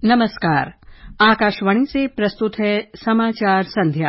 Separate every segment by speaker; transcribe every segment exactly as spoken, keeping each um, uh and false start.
Speaker 1: नमस्कार। आकाशवाणी से प्रस्तुत है समाचार संध्या।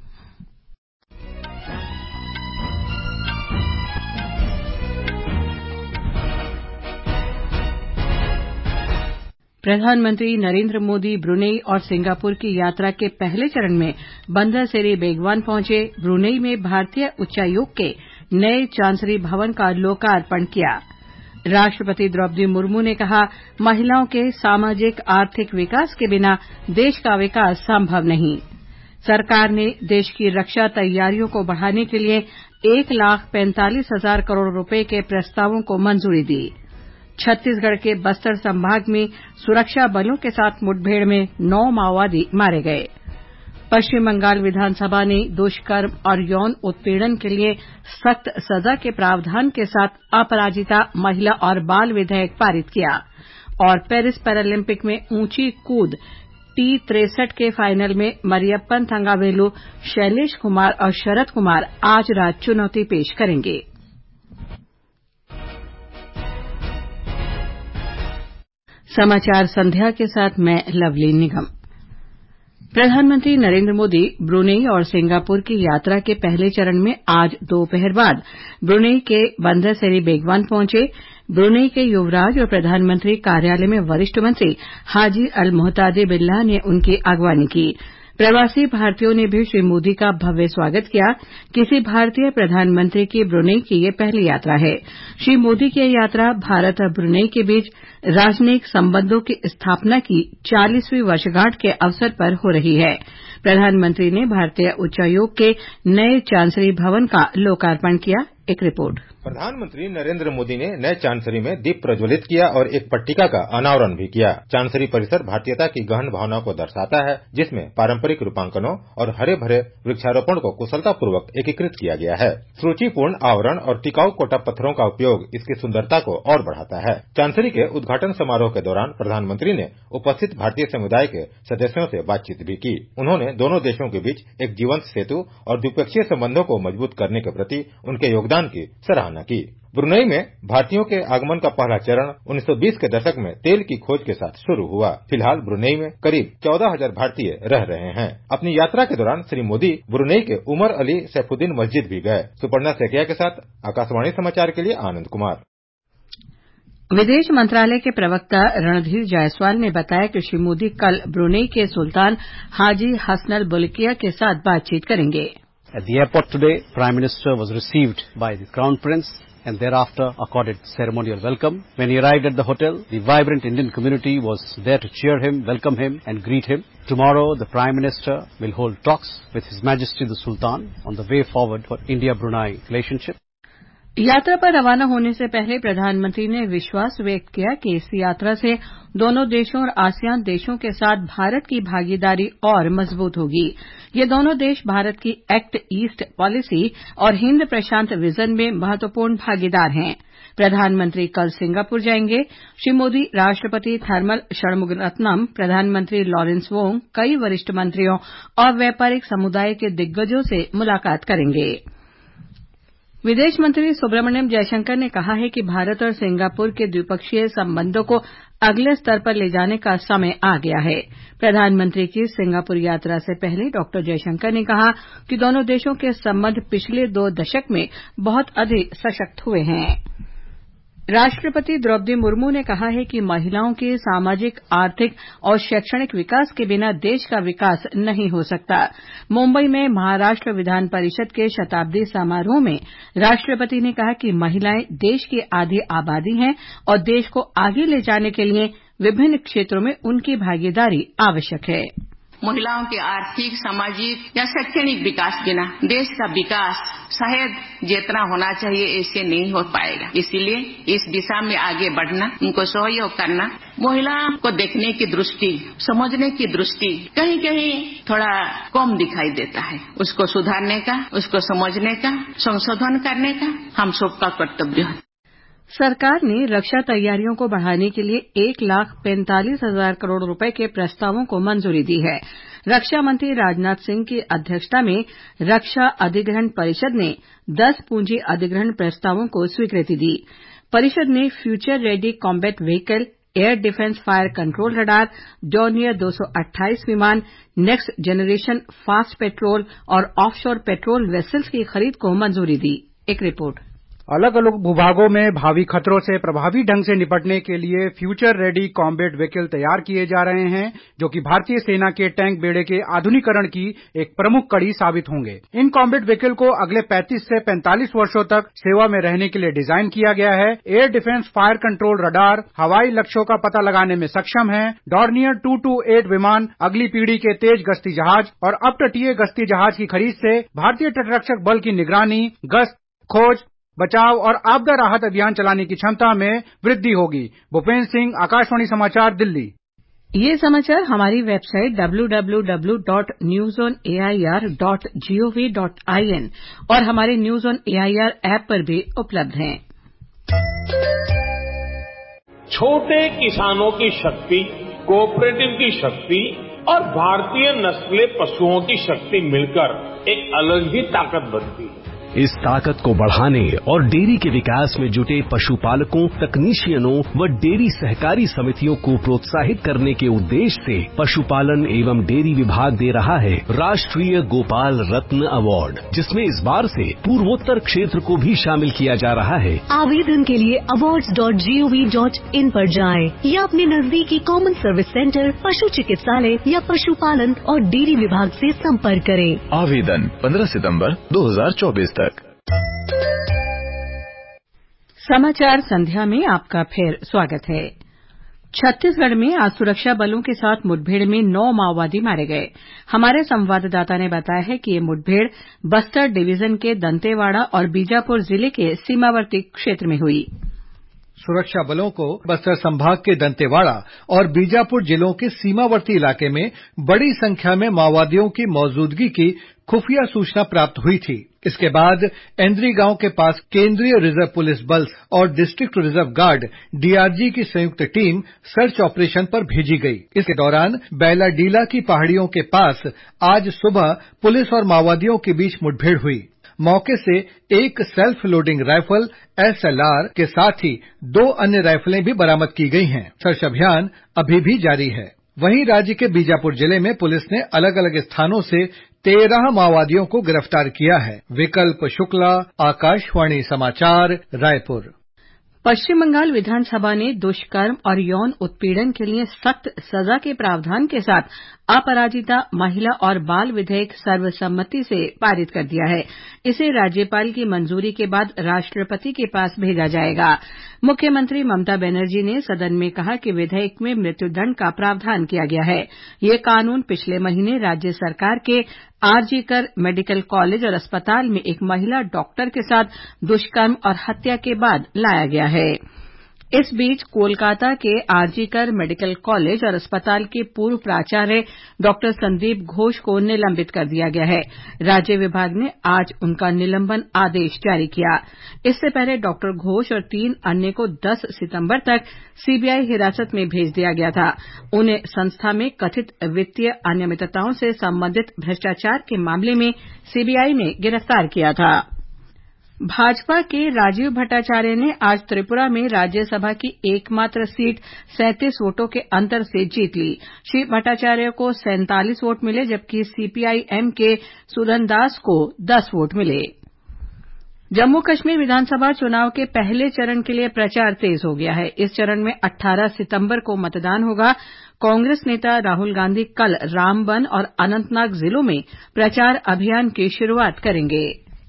Speaker 1: प्रधानमंत्री नरेंद्र मोदी ब्रुनेई और सिंगापुर की यात्रा के पहले चरण में बंदर सेरी बेगवान पहुंचे। ब्रुनेई में भारतीय उच्चायोग के नए चांसरी भवन का लोकार्पण किया। राष्ट्रपति द्रौपदी मुर्मू ने कहा, महिलाओं के सामाजिक आर्थिक विकास के बिना देश का विकास संभव नहीं। सरकार ने देश की रक्षा तैयारियों को बढ़ाने के लिए एक लाख पैंतालीस हजार करोड़ रुपए के प्रस्तावों को मंजूरी दी। छत्तीसगढ़ के बस्तर संभाग में सुरक्षा बलों के साथ मुठभेड़ में नौ माओवादी मारे गए। पश्चिम बंगाल विधानसभा ने दुष्कर्म और यौन उत्पीड़न के लिए सख्त सजा के प्रावधान के साथ अपराजिता महिला और बाल विधेयक पारित किया। और पेरिस पैरालंपिक में ऊंची कूद टी तिरसठ के फाइनल में मरियप्पन थंगावेलु, शैलेश कुमार और शरद कुमार आज रात चुनौती पेश करेंगे। समाचार संध्या के साथ मैं लवली निगम। प्रधानमंत्री नरेंद्र मोदी ब्रुनेई और सिंगापुर की यात्रा के पहले चरण में आज दोपहर बाद ब्रुनेई के बंदर सेरी बेगवान पहुंचे। ब्रुनेई के युवराज और प्रधानमंत्री कार्यालय में वरिष्ठ मंत्री हाजी अल मुहतादी बिल्लाह ने उनकी अगवानी की। प्रवासी भारतीयों ने भी श्री मोदी का भव्य स्वागत किया। किसी भारतीय प्रधानमंत्री की ब्रुनेई की ये पहली यात्रा है। श्री मोदी की यह यात्रा भारत और ब्रुनेई के बीच राजनयिक संबंधों की स्थापना की चालीसवीं वर्षगांठ के अवसर पर हो रही है। प्रधानमंत्री ने भारतीय उच्चायोग के नए चांसरी भवन का लोकार्पण किया। एक रिपोर्ट।
Speaker 2: प्रधानमंत्री नरेंद्र मोदी ने नए चांसरी में दीप प्रज्वलित किया और एक पट्टिका का अनावरण भी किया। चांसरी परिसर भारतीयता की गहन भावनाओं को दर्शाता है, जिसमें पारंपरिक रूपांकनों और हरे भरे वृक्षारोपण को कुशलतापूर्वक एकीकृत किया गया है। सुरुचिपूर्ण आवरण और टिकाऊ कोटा पत्थरों का उपयोग इसकी सुंदरता को और बढ़ाता है। चांसरी के उद्घाटन समारोह के दौरान प्रधानमंत्री ने उपस्थित भारतीय समुदाय के सदस्यों से बातचीत भी की। उन्होंने दोनों देशों के बीच एक जीवंत सेतु और द्विपक्षीय संबंधों को मजबूत करने के प्रति उनके योगदान की सराहना की। ब्रुनेई में भारतीयों के आगमन का पहला चरण उन्नीस सौ बीस के दशक में तेल की खोज के साथ शुरू हुआ। फिलहाल ब्रुनेई में करीब चौदह हजार भारतीय रह रहे हैं। अपनी यात्रा के दौरान श्री मोदी ब्रुनेई के उमर अली सैफुद्दीन मस्जिद भी गए। सुपर्णा सेकिया के साथ आकाशवाणी समाचार के लिए आनंद कुमार।
Speaker 1: विदेश मंत्रालय के प्रवक्ता रणधीर जायसवाल ने बताया कि श्री मोदी कल ब्रुनेई के सुल्तान हाजी हसनल बुल्किया के साथ बातचीत करेंगे।
Speaker 3: At the airport today, Prime Minister was received by the Crown Prince and thereafter accorded ceremonial welcome. When he arrived at the hotel, the vibrant Indian community was there to cheer him, welcome him and greet him. Tomorrow, the Prime Minister will hold talks with His Majesty the Sultan on the way forward for India-Brunei relationship.
Speaker 1: यात्रा पर रवाना होने से पहले प्रधानमंत्री ने विश्वास व्यक्त किया कि इस यात्रा से दोनों देशों और आसियान देशों के साथ भारत की भागीदारी और मजबूत होगी। ये दोनों देश भारत की एक्ट ईस्ट पॉलिसी और हिंद प्रशांत विजन में महत्वपूर्ण भागीदार हैं। प्रधानमंत्री कल सिंगापुर जाएंगे। श्री मोदी राष्ट्रपति थर्मल षणमुगरत्नम, प्रधानमंत्री लॉरेंस वोंग, कई वरिष्ठ मंत्रियों और व्यापारिक समुदाय के दिग्गजों से मुलाकात करेंगे। विदेश मंत्री सुब्रमण्यम जयशंकर ने कहा है कि भारत और सिंगापुर के द्विपक्षीय संबंधों को अगले स्तर पर ले जाने का समय आ गया है। प्रधानमंत्री की सिंगापुर यात्रा से पहले डॉक्टर जयशंकर ने कहा कि दोनों देशों के संबंध पिछले दो दशक में बहुत अधिक सशक्त हुए हैं। राष्ट्रपति द्रौपदी मुर्मू ने कहा है कि महिलाओं के सामाजिक, आर्थिक और शैक्षणिक विकास के बिना देश का विकास नहीं हो सकता। मुंबई में महाराष्ट्र विधान परिषद के शताब्दी समारोह में राष्ट्रपति ने कहा कि महिलाएं देश की आधी आबादी हैं और देश को आगे ले जाने के लिए विभिन्न क्षेत्रों में उनकी भागीदारी आवश्यक है।
Speaker 4: महिलाओं के आर्थिक, सामाजिक या शैक्षणिक विकास बिना देश का विकास शायद जितना होना चाहिए ऐसे नहीं हो पाएगा। इसीलिए इस दिशा में आगे बढ़ना, उनको सहयोग करना, महिलाओं को देखने की दृष्टि, समझने की दृष्टि कहीं कहीं थोड़ा कम दिखाई देता है। उसको सुधारने का, उसको समझने का, संशोधन करने का हम सबका कर्तव्य है।
Speaker 1: सरकार ने रक्षा तैयारियों को बढ़ाने के लिए एक लाख पैंतालीस हजार करोड़ रुपए के प्रस्तावों को मंजूरी दी है। रक्षा मंत्री राजनाथ सिंह की अध्यक्षता में रक्षा अधिग्रहण परिषद ने दस पूंजी अधिग्रहण प्रस्तावों को स्वीकृति दी। परिषद ने future ready combat vehicle, air defence fire control radar, Dornier दो सौ अट्ठाईस विमान, नेक्स्ट जनरेशन फास्ट पेट्रोल और ऑफशोर पेट्रोल वेसल्स की खरीद को मंजूरी दी। एक रिपोर्ट।
Speaker 5: अलग अलग भूभागों में भावी खतरों से प्रभावी ढंग से निपटने के लिए फ्यूचर रेडी कॉम्बैट व्हीकल तैयार किए जा रहे हैं, जो कि भारतीय सेना के टैंक बेड़े के आधुनिकीकरण की एक प्रमुख कड़ी साबित होंगे। इन कॉम्बैट व्हीकल को अगले पैंतीस से पैंतालीस वर्षों तक सेवा में रहने के लिए डिजाइन किया गया है। Air defence fire control radar हवाई लक्ष्यों का पता लगाने में सक्षम है। डॉर्नियर दो सौ अट्ठाईस विमान अगली पीढ़ी के तेज गश्ती जहाज और अपतटीय गश्ती जहाज की खरीद से भारतीय तटरक्षक बल की निगरानी, गश्त, खोज, बचाव और आपदा राहत अभियान चलाने की क्षमता में वृद्धि होगी। भूपेन्द्र सिंह, आकाशवाणी समाचार, दिल्ली।
Speaker 1: ये समाचार हमारी website W W W dot news on A I R dot G O V dot I N और हमारे news on A I R app पर भी उपलब्ध हैं।
Speaker 6: छोटे किसानों की शक्ति, कोऑपरेटिव की शक्ति और भारतीय नस्ले पशुओं की शक्ति मिलकर एक अलग ही ताकत बनती है।
Speaker 7: इस ताकत को बढ़ाने और डेयरी के विकास में जुटे पशुपालकों, तकनीशियनों व डेयरी सहकारी समितियों को प्रोत्साहित करने के उद्देश्य से पशुपालन एवं डेयरी विभाग दे रहा है राष्ट्रीय गोपाल रत्न अवार्ड, जिसमें इस बार से पूर्वोत्तर क्षेत्र को भी शामिल किया जा रहा है।
Speaker 8: आवेदन के लिए awards dot G O V dot in पर जाएं या अपने नजदीकी कॉमन सर्विस सेंटर, पशु चिकित्सालय या पशुपालन और डेयरी विभाग से संपर्क करें।
Speaker 9: आवेदन पंद्रह सितंबर दो हजार चौबीस तक।
Speaker 1: समाचार संध्या में आपका फिर स्वागत है। छत्तीसगढ़ में आज सुरक्षा बलों के साथ मुठभेड़ में नौ माओवादी मारे गए। हमारे संवाददाता ने बताया है कि ये मुठभेड़ बस्तर डिवीजन के दंतेवाड़ा और बीजापुर जिले के सीमावर्ती क्षेत्र में हुई।
Speaker 10: सुरक्षा बलों को बस्तर संभाग के दंतेवाड़ा और बीजापुर जिलों के सीमावर्ती इलाके में बड़ी संख्या में माओवादियों की मौजूदगी की खुफिया सूचना प्राप्त हुई थी। इसके बाद एंद्री गांव के पास केंद्रीय रिजर्व पुलिस बल और डिस्ट्रिक्ट रिजर्व गार्ड डीआरजी की संयुक्त टीम सर्च ऑपरेशन पर भेजी गई। इसके दौरान बैलाडीला की पहाड़ियों के पास आज सुबह पुलिस और माओवादियों के बीच मुठभेड़ हुई। मौके से एक self loading rifle S L R के साथ ही दो अन्य राइफलें भी बरामद की गई हैं। सर्च अभियान अभी भी जारी है। वहीं राज्य के बीजापुर जिले में पुलिस ने अलग अलग स्थानों से तेरह माओवादियों को गिरफ्तार किया है। विकल्प शुक्ला, आकाशवाणी समाचार, रायपुर।
Speaker 1: पश्चिम बंगाल विधानसभा ने दुष्कर्म और यौन उत्पीड़न के लिए सख्त सजा के प्रावधान के साथ अपराजिता महिला और बाल विधेयक सर्वसम्मति से पारित कर दिया है। इसे राज्यपाल की मंजूरी के बाद राष्ट्रपति के पास भेजा जाएगा। मुख्यमंत्री ममता बनर्जी ने सदन में कहा कि विधेयक में मृत्युदंड का प्रावधान किया गया है। ये कानून पिछले महीने राज्य सरकार के आरजी कर मेडिकल कॉलेज और अस्पताल में एक महिला डॉक्टर के साथ दुष्कर्म और हत्या के बाद लाया गया है। इस बीच कोलकाता के आरजी कर मेडिकल कॉलेज और अस्पताल के पूर्व प्राचार्य डॉक्टर संदीप घोष को निलंबित कर दिया गया है। राज्य विभाग ने आज उनका निलंबन आदेश जारी किया। इससे पहले डॉक्टर घोष और तीन अन्य को दस सितंबर तक सीबीआई हिरासत में भेज दिया गया था। उन्हें संस्था में कथित वित्तीय अनियमितताओं से संबंधित भ्रष्टाचार के मामले में सीबीआई ने गिरफ्तार किया था। भाजपा के राजीव भट्टाचार्य ने आज त्रिपुरा में राज्यसभा की एकमात्र सीट सैंतीस वोटों के अंतर से जीत ली। श्री भट्टाचार्य को सैंतालीस वोट मिले, जबकि सीपीआई-एम के सुदन दास को दस वोट मिले। जम्मू कश्मीर विधानसभा चुनाव के पहले चरण के लिए प्रचार तेज हो गया है। इस चरण में अठारह सितंबर को मतदान होगा। कांग्रेस नेता राहुल गांधी कल रामबन और अनंतनाग जिलों में प्रचार अभियान की शुरूआत करेंगे।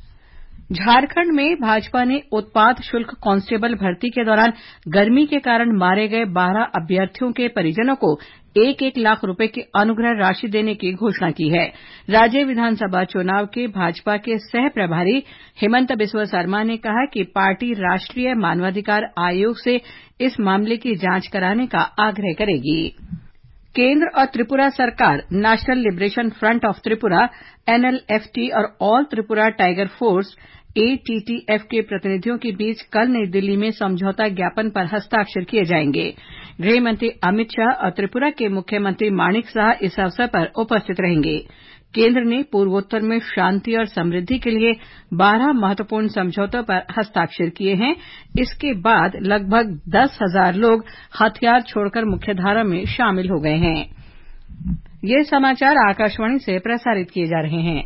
Speaker 1: झारखंड में भाजपा ने उत्पाद शुल्क कांस्टेबल भर्ती के दौरान गर्मी के कारण मारे गए बारह अभ्यर्थियों के परिजनों को एक एक लाख रुपए की अनुग्रह राशि देने की घोषणा की है। राज्य विधानसभा चुनाव के भाजपा के सह प्रभारी हेमंत बिस्वा शर्मा ने कहा कि पार्टी राष्ट्रीय मानवाधिकार आयोग से इस मामले की जांच कराने का आग्रह करेगी। केंद्र और त्रिपुरा सरकार national liberation front of Tripura NLFT और all Tripura tiger force ATTF के प्रतिनिधियों के बीच कल नई दिल्ली में समझौता ज्ञापन पर हस्ताक्षर किए जाएंगे। गृह मंत्री अमित शाह और त्रिपुरा के मुख्यमंत्री माणिक साह इस अवसर पर उपस्थित रहेंगे। केंद्र ने पूर्वोत्तर में शांति और समृद्धि के लिए बारह महत्वपूर्ण समझौतों पर हस्ताक्षर किए हैं। इसके बाद लगभग दस हजार लोग हथियार छोड़कर मुख्यधारा में शामिल हो गए हैं। ये समाचार आकाशवाणी से प्रसारित किए जा रहे हैं।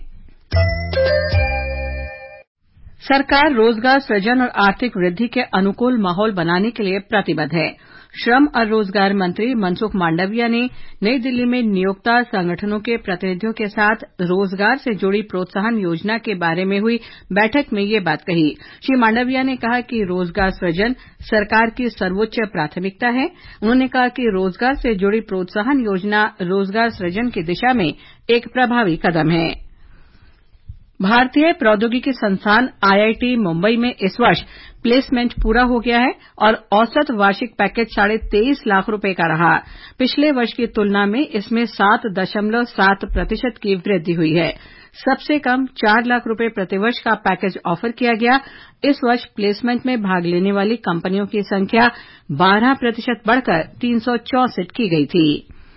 Speaker 1: सरकार रोजगार सृजन और आर्थिक वृद्धि के अनुकूल माहौल बनाने के लिए प्रतिबद्ध है। श्रम और रोजगार मंत्री मनसुख मांडविया ने नई दिल्ली में नियोक्ता संगठनों के प्रतिनिधियों के साथ रोजगार से जुड़ी प्रोत्साहन योजना के बारे में हुई बैठक में ये बात कही। श्री मांडविया ने कहा कि रोजगार सृजन सरकार की सर्वोच्च प्राथमिकता है। उन्होंने कहा कि रोजगार से जुड़ी प्रोत्साहन योजना रोजगार सृजन की दिशा में एक प्रभावी कदम है। भारतीय प्रौद्योगिकी संस्थान आईआईटी मुंबई में इस वर्ष प्लेसमेंट पूरा हो गया है और औसत वार्षिक पैकेज साढ़े तेईस लाख रुपए का रहा। पिछले वर्ष की तुलना में इसमें सात दशमलव सात प्रतिशत की वृद्धि हुई है। सबसे कम चार लाख रुपए प्रतिवर्ष का पैकेज ऑफर किया गया। इस वर्ष प्लेसमेंट में भाग लेने वाली कंपनियों की संख्या बारह प्रतिशत बढ़कर तीन सौ चौसठ की गई थी।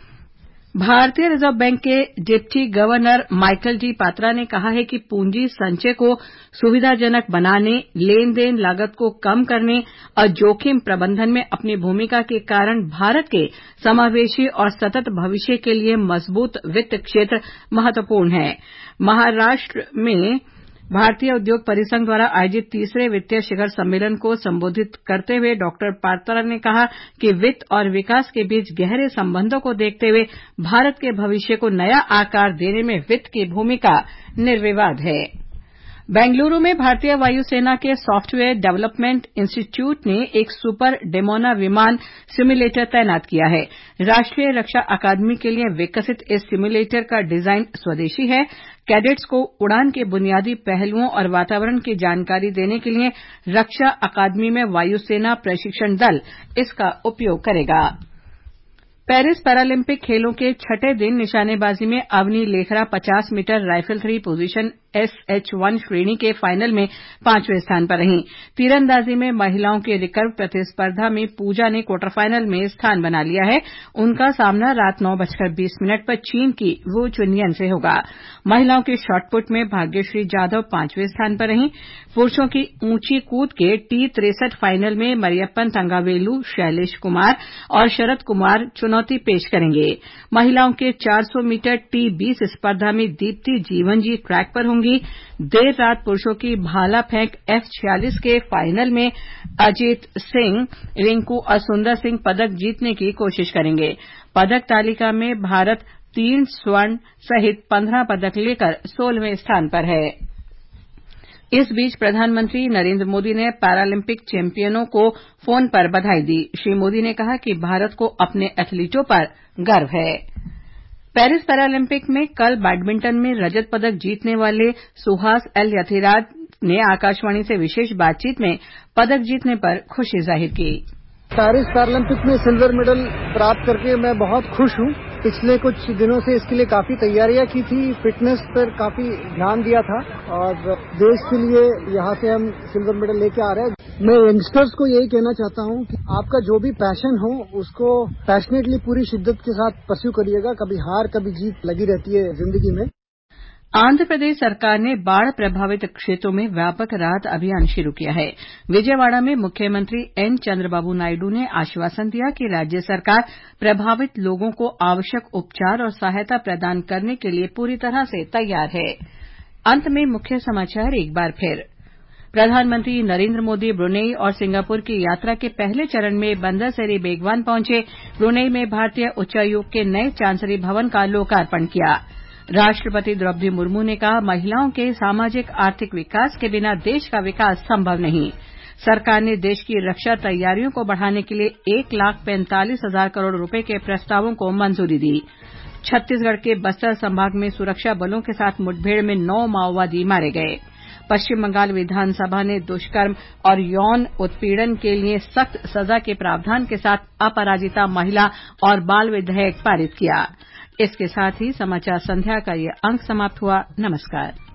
Speaker 1: भारतीय रिजर्व बैंक के deputy governor Michael D Patra ने कहा है कि पूंजी संचय को सुविधाजनक बनाने, लेन देन लागत को कम करने और जोखिम प्रबंधन में अपनी भूमिका के कारण भारत के समावेशी और सतत भविष्य के लिए मजबूत वित्त क्षेत्र महत्वपूर्ण है। महाराष्ट्र में भारतीय उद्योग परिसंघ द्वारा आयोजित तीसरे वित्तीय शिखर सम्मेलन को संबोधित करते हुए डॉक्टर पात्रा ने कहा कि वित्त और विकास के बीच गहरे संबंधों को देखते हुए भारत के भविष्य को नया आकार देने में वित्त की भूमिका निर्विवाद है। बेंगलुरू में भारतीय वायुसेना के सॉफ्टवेयर डेवलपमेंट इंस्टीट्यूट ने एक सुपर डेमोना विमान सिम्युलेटर तैनात किया है। राष्ट्रीय रक्षा अकादमी के लिए विकसित इस सिम्युलेटर का डिजाइन स्वदेशी है। कैडेट्स को उड़ान के बुनियादी पहलुओं और वातावरण की जानकारी देने के लिए रक्षा अकादमी में वायुसेना प्रशिक्षण दल इसका उपयोग करेगा। पेरिस पैरालंपिक खेलों के छठे दिन निशानेबाजी में अवनी लेखरा पचास metre rifle three position SH one श्रेणी के फाइनल में पांचवें स्थान पर रहीं। तीरंदाजी में महिलाओं की रिकर्व प्रतिस्पर्धा में पूजा ने क्वार्टर फाइनल में स्थान बना लिया है। उनका सामना रात नौ बजकर बीस मिनट पर चीन की वू चुनयन से होगा। महिलाओं की शॉटपुट में भाग्यश्री जाधव पांचवें स्थान पर रहीं। पुरुषों की ऊंची कूद के टी तिरसठ फाइनल में मरियप्पन थंगावेलू, शैलेश कुमार और शरद कुमार चुनौती पेश करेंगे। महिलाओं के चार सौ मीटर टी बीस स्पर्धा में दीप्ति जीवनजी ट्रैक पर होंगी। देर रात पुरुषों की भाला फेंक एफ छियालीस के फाइनल में अजीत सिंह, रिंकू और सुंदर सिंह पदक जीतने की कोशिश करेंगे। पदक तालिका में भारत तीन स्वर्ण सहित पंद्रह पदक लेकर सोलहवें स्थान पर है। इस बीच प्रधानमंत्री नरेंद्र मोदी ने पैरालंपिक चैंपियनों को फोन पर बधाई दी। श्री मोदी ने कहा कि भारत को अपने एथलीटों पर गर्व है। पेरिस पैरालंपिक में कल बैडमिंटन में रजत पदक जीतने वाले सुहास एल यथिराज ने आकाशवाणी से विशेष बातचीत में पदक जीतने पर खुशी जाहिर की।
Speaker 11: पेरिस पैरालंपिक में सिल्वर मेडल प्राप्त करके मैं बहुत खुश हूं। पिछले कुछ दिनों से इसके लिए काफी तैयारियां की थी, फिटनेस पर काफी ध्यान दिया था और देश के लिए यहां से हम सिल्वर मेडल लेके आ रहे हैं। मैं यंगस्टर्स को यही कहना चाहता हूं कि आपका जो भी पैशन हो उसको पैशनेटली पूरी शिद्दत के साथ परस्यू करिएगा। कभी हार कभी जीत लगी रहती है जिंदगी में।
Speaker 1: आंध्र प्रदेश सरकार ने बाढ़ प्रभावित क्षेत्रों में व्यापक राहत अभियान शुरू किया है। विजयवाड़ा में मुख्यमंत्री एन चंद्रबाबू नायडू ने आश्वासन दिया कि राज्य सरकार प्रभावित लोगों को आवश्यक उपचार और सहायता प्रदान करने के लिए पूरी तरह से तैयार है। अंत में मुख्य समाचार एक बार फिर। प्रधानमंत्री नरेंद्र मोदी ब्रुनेई और सिंगापुर की यात्रा के पहले चरण में बंदर सेरी बेगवान पहुंचे। ब्रुनेई में भारतीय उच्चायोग के नए चांसरी भवन का लोकार्पण किया। राष्ट्रपति द्रौपदी मुर्मू ने कहा, महिलाओं के सामाजिक आर्थिक विकास के बिना देश का विकास संभव नहीं। सरकार ने देश की रक्षा तैयारियों को बढ़ाने के लिए एक लाख पैंतालीस हजार करोड़ रुपए के प्रस्तावों को मंजूरी दी। छत्तीसगढ़ के बस्तर संभाग में सुरक्षा बलों के साथ मुठभेड़ में नौ माओवादी मारे गए। पश्चिम बंगाल विधानसभा ने दुष्कर्म और यौन उत्पीड़न के लिए सख्त सजा के प्रावधान के साथ अपराजिता महिला और बाल विधेयक पारित किया। इसके साथ ही समाचार संध्या का ये अंक समाप्त हुआ। नमस्कार।